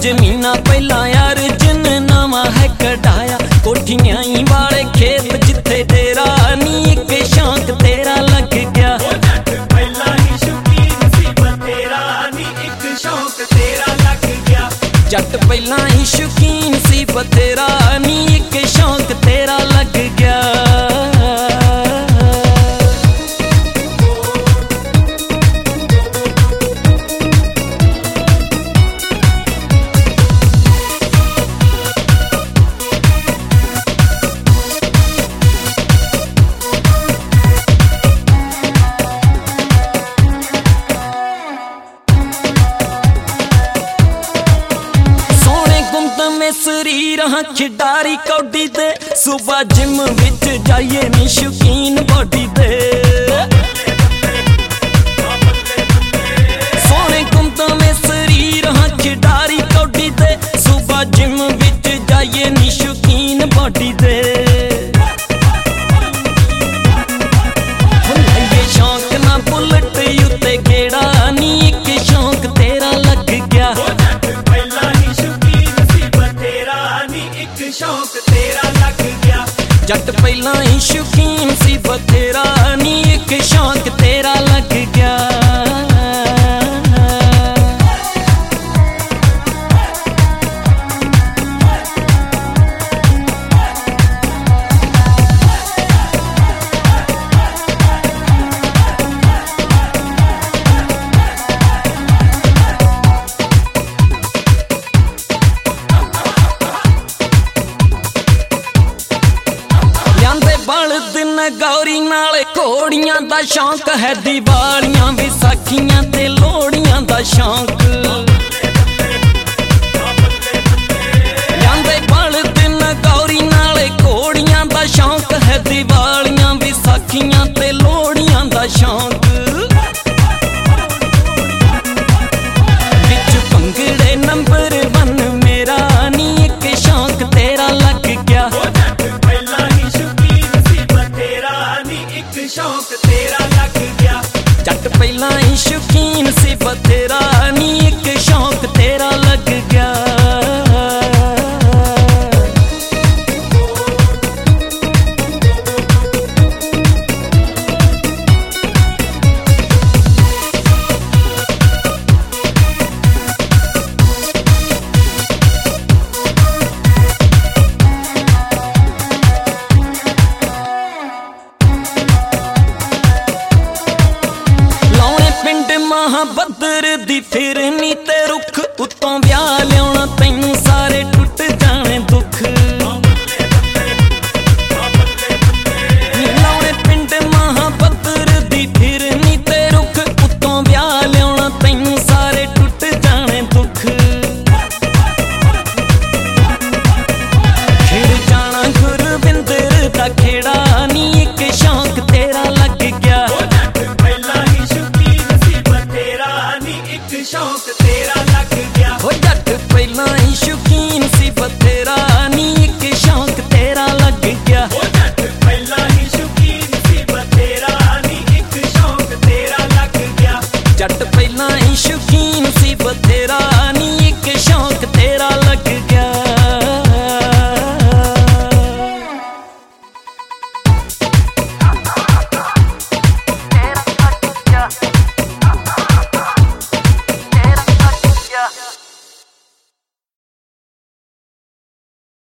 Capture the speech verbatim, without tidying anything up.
पंज महीना पहला यार जिन नवा है कढ़ाया, कोठियां वाले खेत जिथे तेरा नी एक शौक तेरा लग गया। पहला ही शौकीन सी बतेरा नी एक शौक तेरा लग गया। जट पहला ही शौकीन सी बतेरा नी एक शौक तेरा लग गया। शरीर हाँ खिडारी कौडी दे, सुबह जिम विच जाइए नी शौकीन बॉडी दे। सोने कुमता में शरीर हाँ खिडारी कौडी दे, सुबह जिम विच जाइए नी शौकीन बॉडी दे। ये शौक ना बुलेट युते गेड़ा नी एक शौक तेरा लग गया। शौक तेरा लग गया। जट पहला ही शौकीन सी बतेरा नी एक शौक तेरा लग गया। दिन गौरी नाले घोड़ियां दा शौक है, दिवालियां विसाखियां ते लोहड़ियां दा शौक। जांदे बल दिन गौरी नाले घोड़ियां दा शौक है, दिवालियां विसाखियां ते लोहड़ियां दा शौक। विच भंगड़े नंबर वन मेरा नी एक शौक तेरा लग गया। शौक तेरा लग गया। जट पहला ही शौकीन सी बतेरा नी एक शौक तेरा लग गया। बदर दी फिरनी